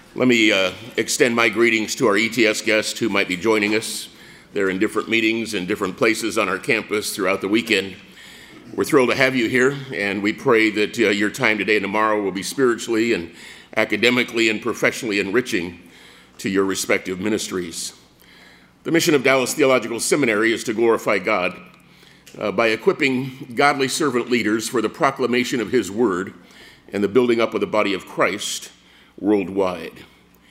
Let me extend my greetings to our ETS guests who might be joining us. They're in different meetings in different places on our campus throughout the weekend. We're thrilled to have you here, and we pray that your time today and tomorrow will be spiritually and academically and professionally enriching to your respective ministries. The mission of Dallas Theological Seminary is to glorify God by equipping godly servant leaders for the proclamation of His Word and the building up of the body of Christ worldwide.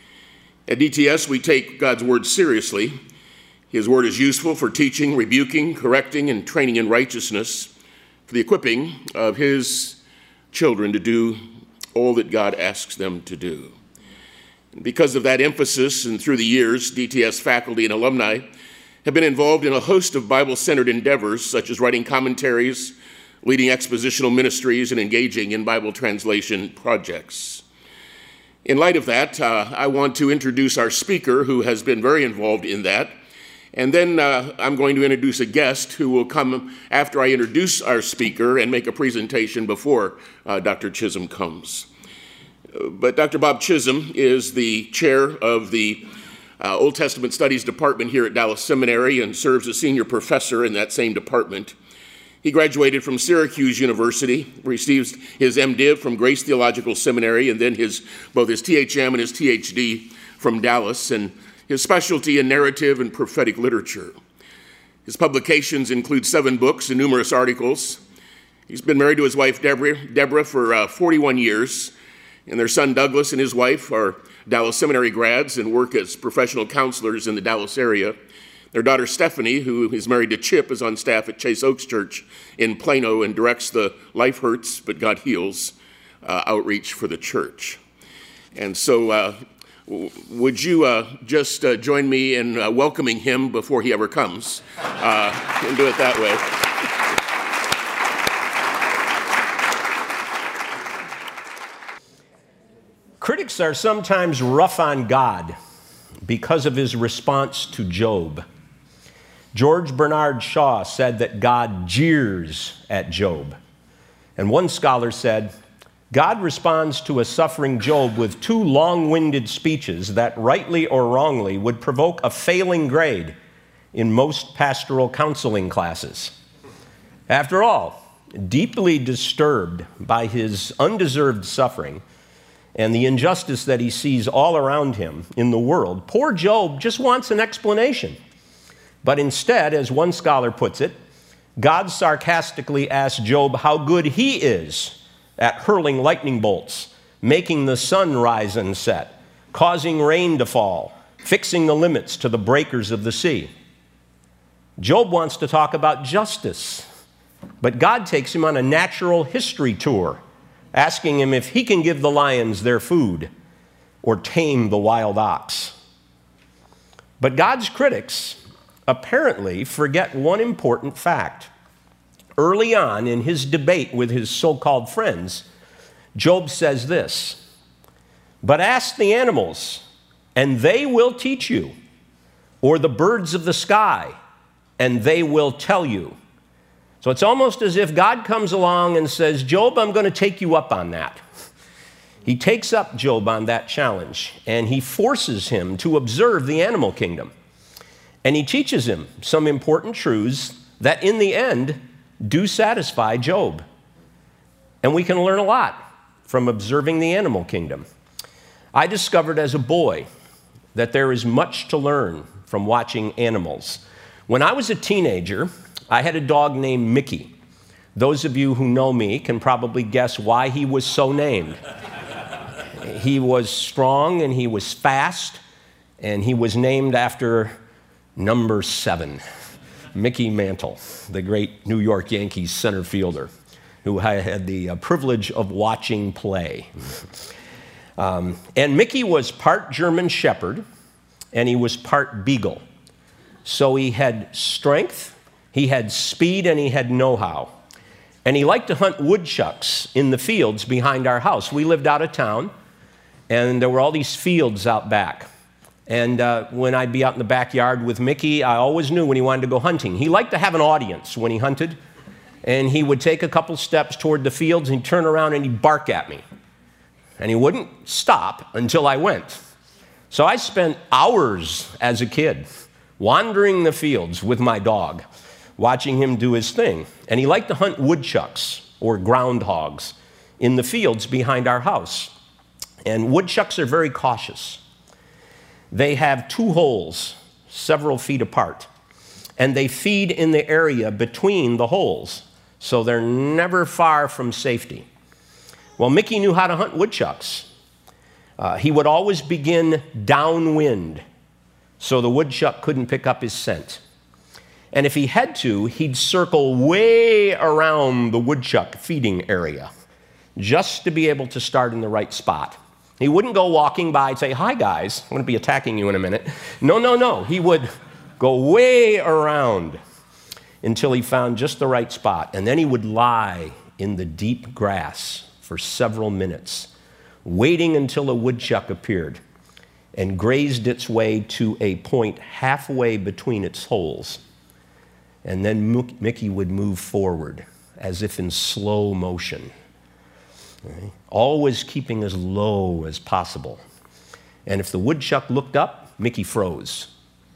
At DTS, we take God's Word seriously. His Word is useful for teaching, rebuking, correcting, and training in righteousness, for the equipping of His children to do all that God asks them to do. And because of that emphasis, and through the years, DTS faculty and alumni have been involved in a host of Bible-centered endeavors, such as writing commentaries, leading expositional ministries, and engaging in Bible translation projects. In light of that, I want to introduce our speaker, who has been very involved in that. And then I'm going to introduce a guest who will come after I introduce our speaker and make a presentation before Dr. Chisholm comes. But Dr. Bob Chisholm is the chair of the Old Testament Studies Department here at Dallas Seminary and serves as senior professor in that same department. He graduated from Syracuse University, received his MDiv from Grace Theological Seminary, and then both his THM and his THD from Dallas, and his specialty in narrative and prophetic literature. His publications include 7 books and numerous articles. He's been married to his wife, Deborah, for 41 years, and their son, Douglas, and his wife are Dallas Seminary grads and work as professional counselors in the Dallas area. Their daughter, Stephanie, who is married to Chip, is on staff at Chase Oaks Church in Plano and directs the Life Hurts, But God Heals outreach for the church. And so would you just join me in welcoming him before he ever comes and do it that way. Critics are sometimes rough on God because of his response to Job. George Bernard Shaw said that God jeers at Job. And one scholar said, God responds to a suffering Job with 2 long-winded speeches that, rightly or wrongly, would provoke a failing grade in most pastoral counseling classes. After all, deeply disturbed by his undeserved suffering and the injustice that he sees all around him in the world, poor Job just wants an explanation. But instead, as one scholar puts it, God sarcastically asks Job how good he is at hurling lightning bolts, making the sun rise and set, causing rain to fall, fixing the limits to the breakers of the sea. Job wants to talk about justice, but God takes him on a natural history tour, asking him if he can give the lions their food or tame the wild ox. But God's critics apparently forget one important fact. Early on in his debate with his so-called friends, Job says this, "But ask the animals, and they will teach you, or the birds of the sky, and they will tell you." So it's almost as if God comes along and says, Job, I'm going to take you up on that. He takes up Job on that challenge, and he forces him to observe the animal kingdom. And he teaches him some important truths that in the end do satisfy Job. And we can learn a lot from observing the animal kingdom. I discovered as a boy that there is much to learn from watching animals. When I was a teenager, I had a dog named Mickey. Those of you who know me can probably guess why he was so named. He was strong and he was fast, and he was named after number 7, Mickey Mantle, the great New York Yankees center fielder, who I had the privilege of watching play. And Mickey was part German Shepherd, and he was part Beagle. So he had strength, he had speed, and he had know-how. And he liked to hunt woodchucks in the fields behind our house. We lived out of town, and there were all these fields out back. And when I'd be out in the backyard with Mickey, I always knew when he wanted to go hunting. He liked to have an audience when he hunted, and he would take a couple steps toward the fields, and he'd turn around and he'd bark at me. And he wouldn't stop until I went. So I spent hours as a kid wandering the fields with my dog, watching him do his thing. And he liked to hunt woodchucks or groundhogs in the fields behind our house. And woodchucks are very cautious. They have 2 holes several feet apart, and they feed in the area between the holes, so they're never far from safety. Well, Mickey knew how to hunt woodchucks. He would always begin downwind, so the woodchuck couldn't pick up his scent. And if he had to, he'd circle way around the woodchuck feeding area just to be able to start in the right spot. He wouldn't go walking by and say, "Hi, guys, I'm going to be attacking you in a minute." No. He would go way around until he found just the right spot. And then he would lie in the deep grass for several minutes, waiting until a woodchuck appeared and grazed its way to a point halfway between its holes. And then Mickey would move forward as if in slow motion, right? Always keeping as low as possible. And if the woodchuck looked up, Mickey froze.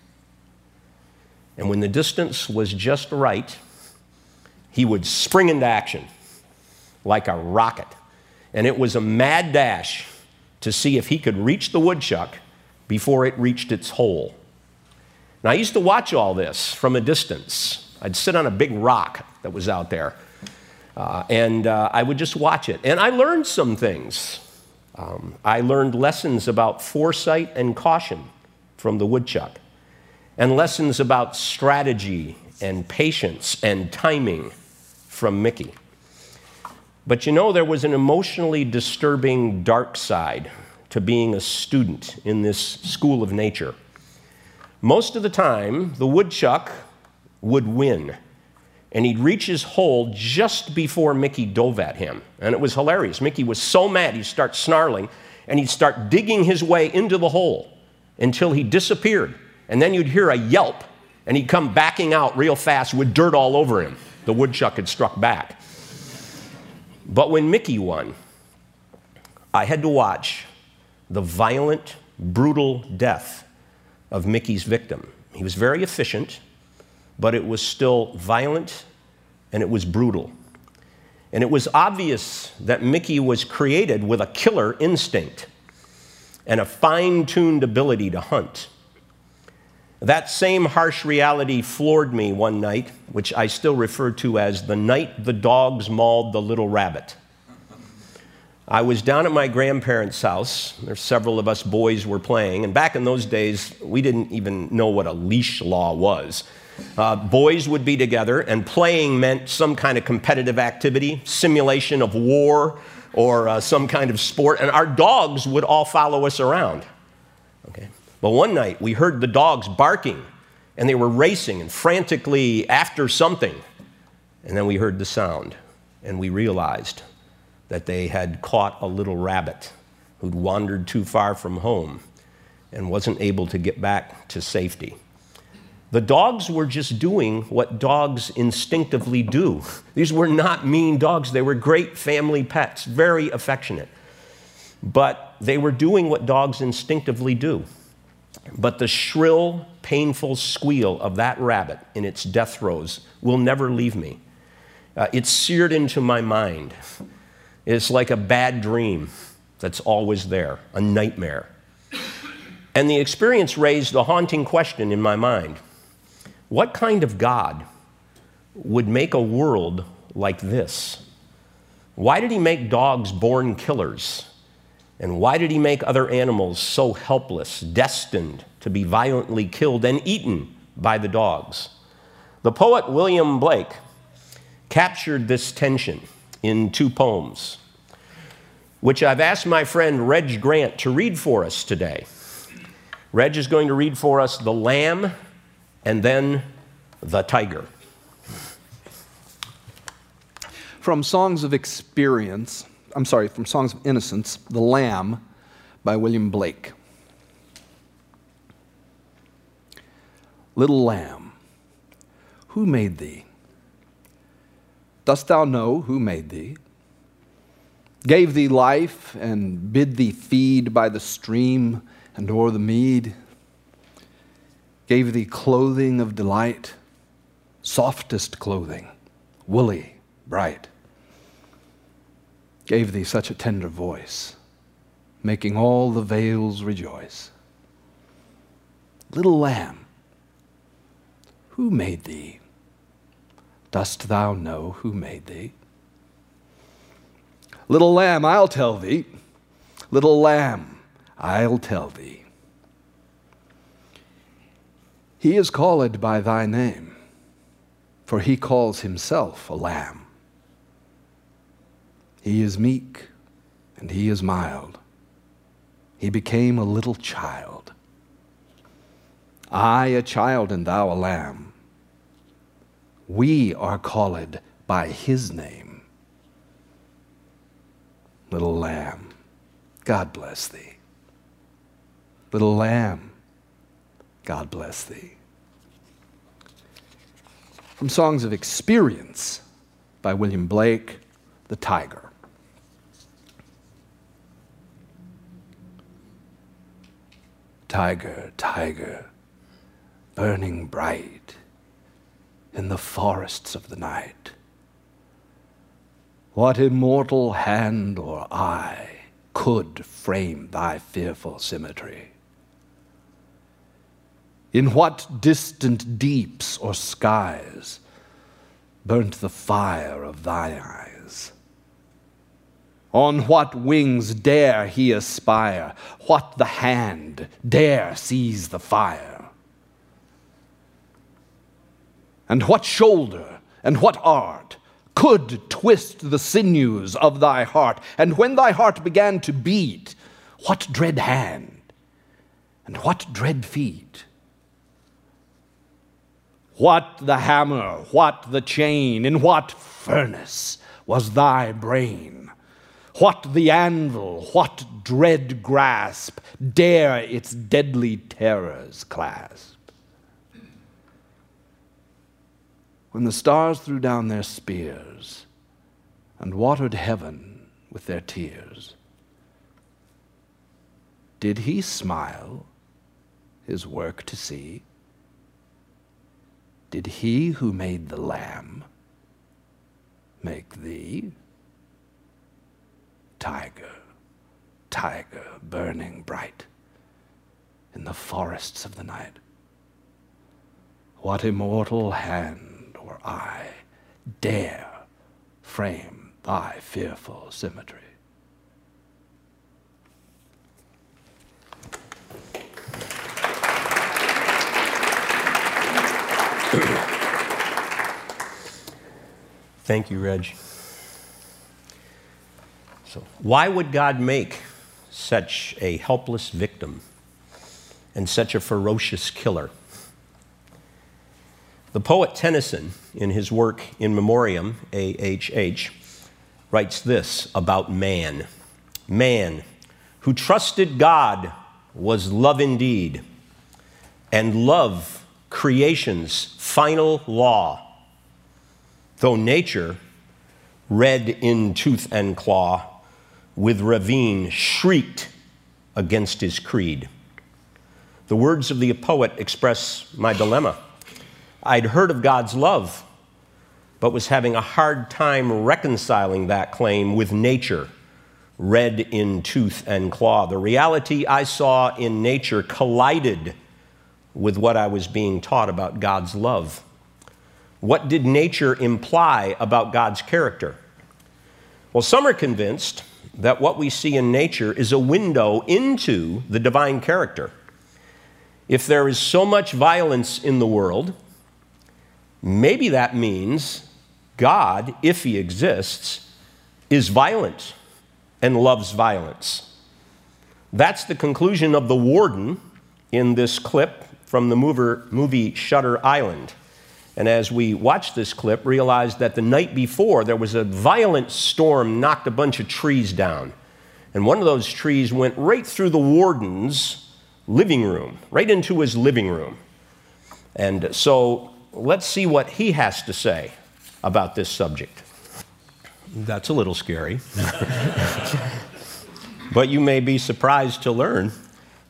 And when the distance was just right, he would spring into action like a rocket. And it was a mad dash to see if he could reach the woodchuck before it reached its hole. Now, I used to watch all this from a distance. I'd sit on a big rock that was out there, and I would just watch it. And I learned some things. I learned lessons about foresight and caution from the woodchuck, and lessons about strategy and patience and timing from Mickey. But you know, there was an emotionally disturbing dark side to being a student in this school of nature. Most of the time, the woodchuck would win, and he'd reach his hole just before Mickey dove at him. And it was hilarious. Mickey was so mad, he'd start snarling, and he'd start digging his way into the hole until he disappeared. And then you'd hear a yelp, and he'd come backing out real fast with dirt all over him. The woodchuck had struck back. But when Mickey won, I had to watch the violent, brutal death of Mickey's victim. He was very efficient, but it was still violent and it was brutal. And it was obvious that Mickey was created with a killer instinct and a fine-tuned ability to hunt. That same harsh reality floored me one night, which I still refer to as the night the dogs mauled the little rabbit. I was down at my grandparents' house. There's several of us boys were playing, and back in those days, we didn't even know what a leash law was. Boys would be together, and playing meant some kind of competitive activity, simulation of war, or some kind of sport, and our dogs would all follow us around. Okay. But one night, we heard the dogs barking, and they were racing and frantically after something. And then we heard the sound, and we realized that they had caught a little rabbit who'd wandered too far from home and wasn't able to get back to safety. The dogs were just doing what dogs instinctively do. These were not mean dogs. They were great family pets, very affectionate. But they were doing what dogs instinctively do. But the shrill, painful squeal of that rabbit in its death throes will never leave me. It's seared into my mind. It's like a bad dream that's always there, a nightmare. And the experience raised a haunting question in my mind. What kind of God would make a world like this? Why did he make dogs born killers? And why did he make other animals so helpless, destined to be violently killed and eaten by the dogs? The poet William Blake captured this tension in 2 poems, which I've asked my friend Reg Grant to read for us today. Reg is going to read for us The Lamb and then The Tiger. From Songs of Innocence, The Lamb by William Blake. Little lamb, who made thee? Dost thou know who made thee? Gave thee life and bid thee feed by the stream and o'er the mead, gave thee clothing of delight, softest clothing, woolly, bright, gave thee such a tender voice, making all the vales rejoice. Little lamb, who made thee? Dost thou know who made thee? Little lamb, I'll tell thee. Little lamb, I'll tell thee. He is called by thy name, for he calls himself a lamb. He is meek and he is mild. He became a little child. I a child and thou a lamb. We are called by his name. Little lamb, God bless thee. Little lamb, God bless thee. From Songs of Experience by William Blake, The Tiger. Tiger, tiger, burning bright in the forests of the night, what immortal hand or eye could frame thy fearful symmetry? In what distant deeps or skies burnt the fire of thine eyes? On what wings dare he aspire? What the hand dare seize the fire? And what shoulder and what art could twist the sinews of thy heart? And when thy heart began to beat, what dread hand and what dread feet? What the hammer, what the chain, in what furnace was thy brain? What the anvil, what dread grasp dare its deadly terrors clasp? When the stars threw down their spears and watered heaven with their tears, did he smile his work to see? Did he who made the lamb make thee? Tiger, tiger, burning bright in the forests of the night, what immortal hand or eye dare frame thy fearful symmetry? Thank you, Reg. So, why would God make such a helpless victim and such a ferocious killer? The poet Tennyson, in his work In Memoriam, A.H.H., writes this about man. Man, who trusted God, was love indeed, and love creation's final law. Though nature, red in tooth and claw, with ravine shrieked against his creed. The words of the poet express my dilemma. I'd heard of God's love, but was having a hard time reconciling that claim with nature, red in tooth and claw. The reality I saw in nature collided with what I was being taught about God's love. What did nature imply about God's character? Well, some are convinced that what we see in nature is a window into the divine character. If there is so much violence in the world, maybe that means God, if he exists, is violent and loves violence. That's the conclusion of the warden in this clip from the movie Shutter Island. And as we watched this clip, realized that the night before there was a violent storm, knocked a bunch of trees down. And one of those trees went right through the warden's living room, right into his living room. And so let's see what he has to say about this subject. That's a little scary. But you may be surprised to learn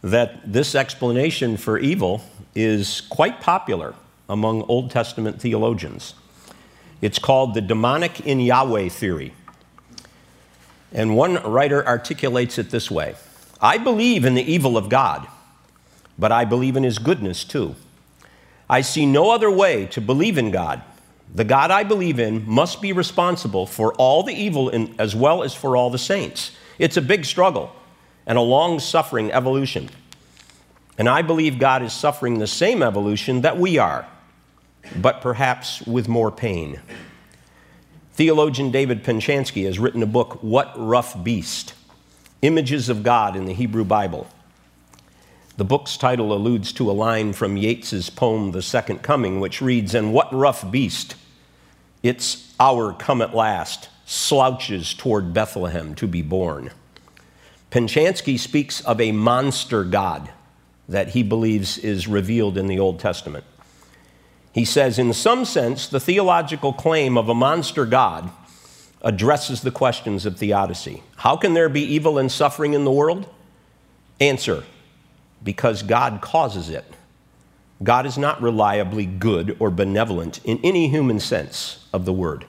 that this explanation for evil is quite popular among Old Testament theologians. It's called the demonic in Yahweh theory. And one writer articulates it this way: I believe in the evil of God, but I believe in his goodness too. I see no other way to believe in God. The God I believe in must be responsible for all the evil as well as for all the saints. It's a big struggle and a long-suffering evolution. And I believe God is suffering the same evolution that we are, but perhaps with more pain. Theologian David Penchansky has written a book, What Rough Beast? Images of God in the Hebrew Bible. The book's title alludes to a line from Yeats's poem, The Second Coming, which reads, "And what rough beast, its hour come at last, slouches toward Bethlehem to be born." Penchansky speaks of a monster God that he believes is revealed in the Old Testament. He says, in some sense, the theological claim of a monster God addresses the questions of theodicy. How can there be evil and suffering in the world? Answer: because God causes it. God is not reliably good or benevolent in any human sense of the word.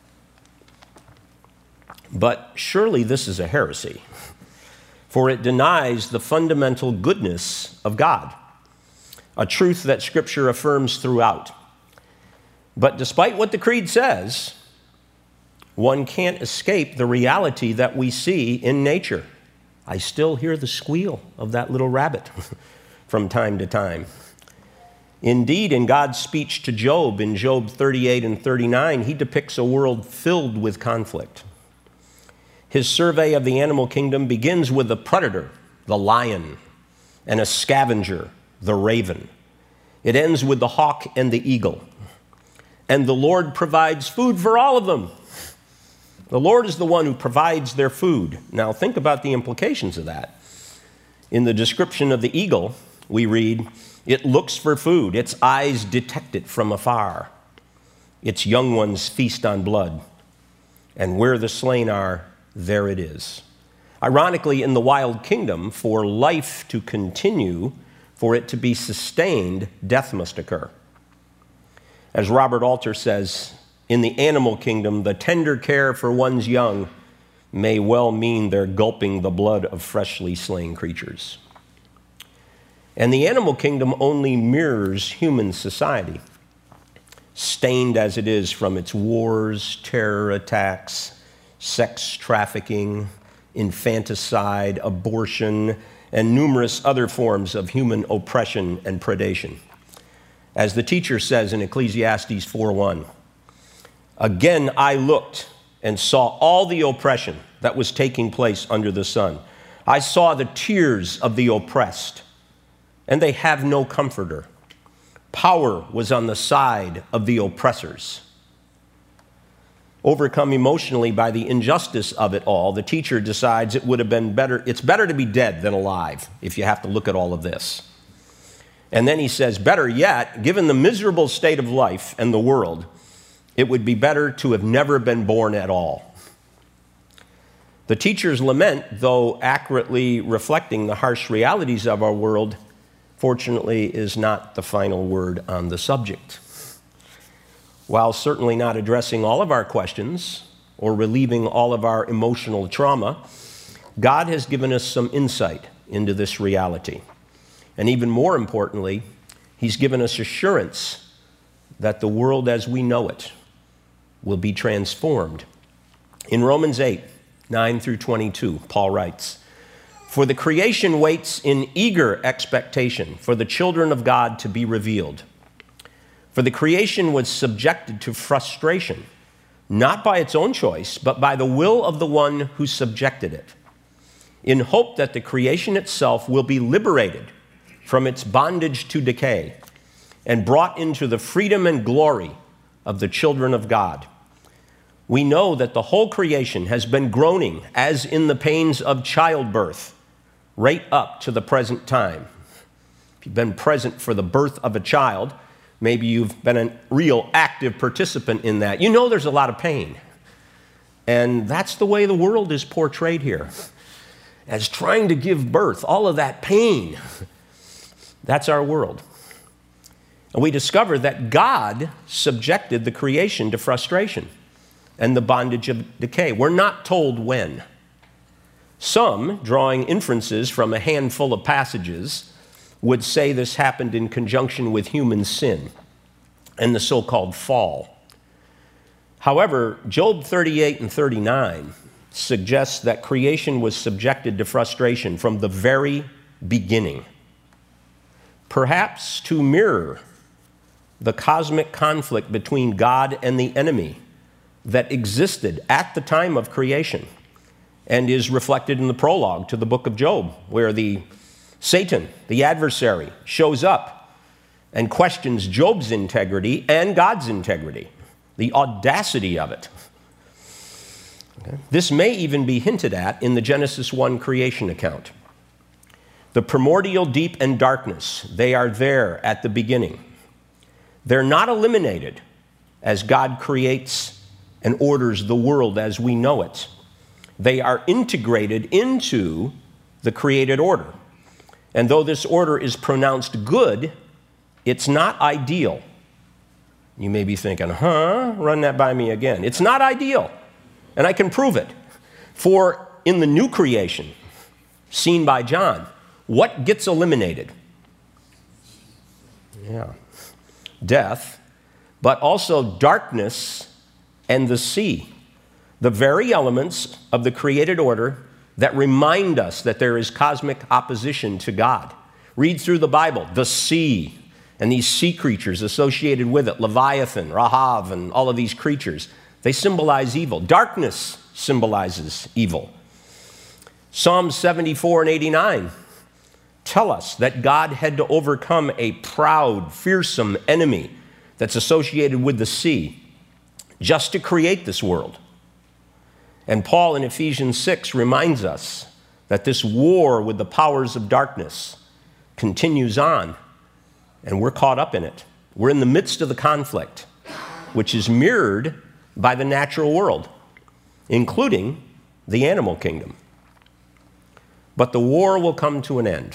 But surely this is a heresy, for it denies the fundamental goodness of God, a truth that Scripture affirms throughout. But despite what the Creed says, one can't escape the reality that we see in nature. I still hear the squeal of that little rabbit from time to time. Indeed, in God's speech to Job, in Job 38 and 39, he depicts a world filled with conflict. His survey of the animal kingdom begins with a predator, the lion, and a scavenger, the raven. It ends with the hawk and the eagle. And the Lord provides food for all of them. The Lord is the one who provides their food. Now think about the implications of that. In the description of the eagle, we read, it looks for food. Its eyes detect it from afar. Its young ones feast on blood. And where the slain are, there it is. Ironically, in the wild kingdom, for life to continue, for it to be sustained, death must occur. As Robert Alter says, in the animal kingdom, the tender care for one's young may well mean they're gulping the blood of freshly slain creatures. And the animal kingdom only mirrors human society, stained as it is from its wars, terror attacks, sex trafficking, infanticide, abortion, and numerous other forms of human oppression and predation. As the teacher says in Ecclesiastes 4:1, again I looked and saw all the oppression that was taking place under the sun. I saw the tears of the oppressed, and they have no comforter. Power was on the side of the oppressors. Overcome emotionally by the injustice of it all, the teacher decides it's better to be dead than alive if you have to look at all of this. And then he says, better yet, given the miserable state of life and the world, it would be better to have never been born at all. The teacher's lament, though accurately reflecting the harsh realities of our world, fortunately is not the final word on the subject. While certainly not addressing all of our questions or relieving all of our emotional trauma, God has given us some insight into this reality. And even more importantly, he's given us assurance that the world as we know it will be transformed. In Romans 8, 9 through 22, Paul writes, for the creation waits in eager expectation for the children of God to be revealed. For the creation was subjected to frustration, not by its own choice, but by the will of the one who subjected it, in hope that the creation itself will be liberated from its bondage to decay and brought into the freedom and glory of the children of God. We know that the whole creation has been groaning as in the pains of childbirth right up to the present time. If you've been present for the birth of a child, maybe you've been a real active participant in that. You know there's a lot of pain. And that's the way the world is portrayed here. as trying to give birth, all of that pain. That's our world. And we discover that God subjected the creation to frustration and the bondage of decay. We're not told when. Some, drawing inferences from a handful of passages, would say this happened in conjunction with human sin and the so-called fall. However, Job 38 and 39 suggests that creation was subjected to frustration from the very beginning, perhaps to mirror the cosmic conflict between God and the enemy that existed at the time of creation and is reflected in the prologue to the book of Job, where Satan, the adversary, shows up and questions Job's integrity and God's integrity, the audacity of it. Okay. This may even be hinted at in the Genesis 1 creation account. The primordial deep and darkness, they are there at the beginning. They're not eliminated as God creates and orders the world as we know it. They are integrated into the created order. And though this order is pronounced good, it's not ideal. You may be thinking, run that by me again. It's not ideal, and I can prove it. For in the new creation, seen by John, what gets eliminated? Death, but also darkness and the sea, the very elements of the created order that remind us that there is cosmic opposition to God. Read through the Bible, the sea, and these sea creatures associated with it, Leviathan, Rahav, and all of these creatures, they symbolize evil. Darkness symbolizes evil. Psalms 74 and 89 tell us that God had to overcome a proud, fearsome enemy that's associated with the sea just to create this world. And Paul in Ephesians 6 reminds us that this war with the powers of darkness continues on, and we're caught up in it. We're in the midst of the conflict, which is mirrored by the natural world, including the animal kingdom. But the war will come to an end.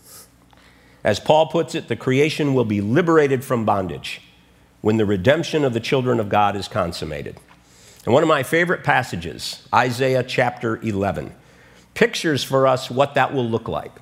As Paul puts it, the creation will be liberated from bondage when the redemption of the children of God is consummated. And one of my favorite passages, Isaiah chapter 11, pictures for us what that will look like.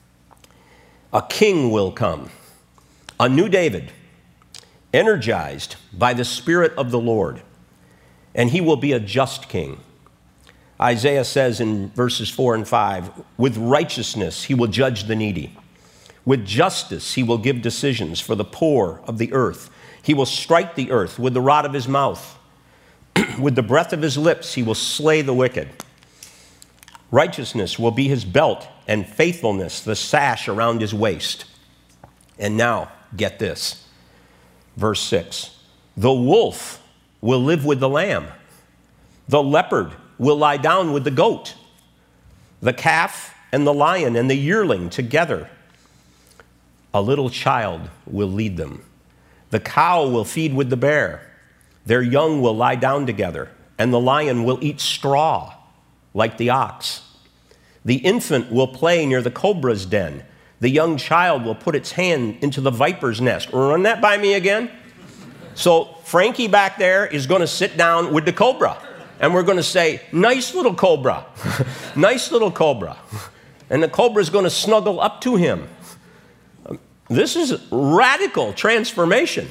A king will come, a new David, energized by the Spirit of the Lord, and he will be a just king. Isaiah says in verses 4 and 5, with righteousness he will judge the needy. With justice he will give decisions for the poor of the earth. He will strike the earth with the rod of his mouth. With the breath of his lips he will slay the wicked. Righteousness will be his belt, and faithfulness the sash around his waist. And now, get this. Verse 6. The wolf will live with the lamb. The leopard will lie down with the goat. The calf and the lion and the yearling together. A little child will lead them. The cow will feed with the bear. Their young will lie down together, and the lion will eat straw like the ox. The infant will play near the cobra's den. The young child will put its hand into the viper's nest. Run that by me again? So Frankie back there is going to sit down with the cobra, and we're going to say, nice little cobra, nice little cobra. And the cobra is going to snuggle up to him. This is radical transformation.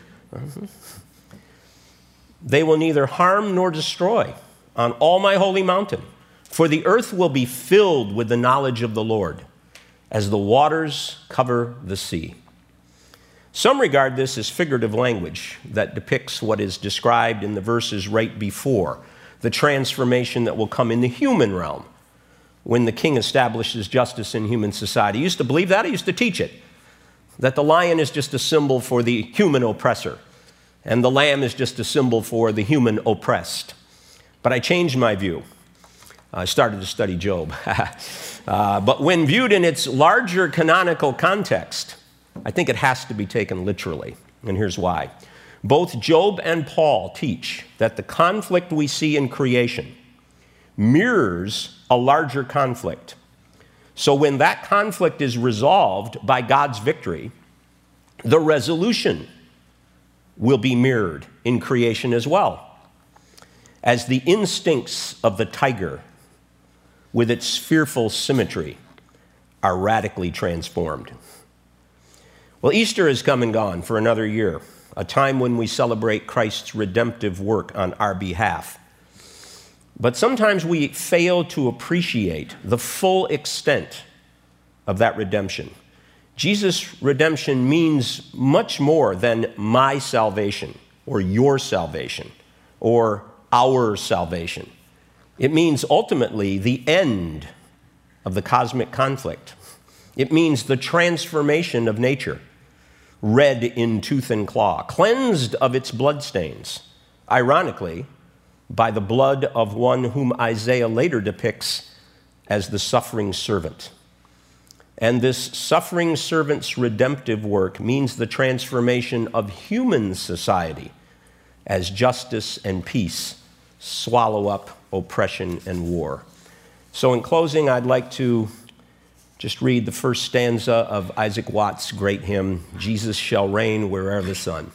They will neither harm nor destroy on all my holy mountain, for the earth will be filled with the knowledge of the Lord, as the waters cover the sea. Some regard this as figurative language that depicts what is described in the verses right before, the transformation that will come in the human realm when the king establishes justice in human society. I used to believe that. I used to teach it, that the lion is just a symbol for the human oppressor, and the lamb is just a symbol for the human oppressed. But I changed my view. I started to study Job. But when viewed in its larger canonical context, I think it has to be taken literally. And here's why. Both Job and Paul teach that the conflict we see in creation mirrors a larger conflict So when that conflict is resolved by God's victory, the resolution will be mirrored in creation as well, as the instincts of the tiger, with its fearful symmetry, are radically transformed. Well, Easter has come and gone for another year, a time when we celebrate Christ's redemptive work on our behalf. But sometimes we fail to appreciate the full extent of that redemption. Jesus' redemption means much more than my salvation or your salvation or our salvation. It means ultimately the end of the cosmic conflict. It means the transformation of nature, red in tooth and claw, cleansed of its bloodstains, ironically, by the blood of one whom Isaiah later depicts as the suffering servant. And this suffering servant's redemptive work means the transformation of human society as justice and peace swallow up oppression and war. So in closing, I'd like to just read the first stanza of Isaac Watts' great hymn, Jesus Shall Reign Where'er the Sun.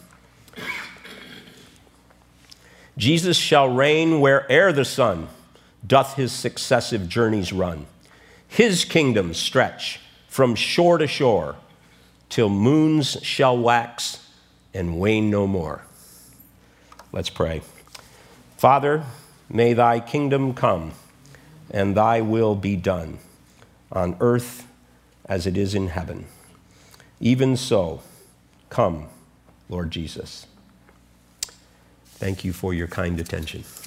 Jesus shall reign where'er the sun doth his successive journeys run. His kingdom stretch from shore to shore till moons shall wax and wane no more. Let's pray. Father, may thy kingdom come and thy will be done on earth as it is in heaven. Even so, come, Lord Jesus. Thank you for your kind attention.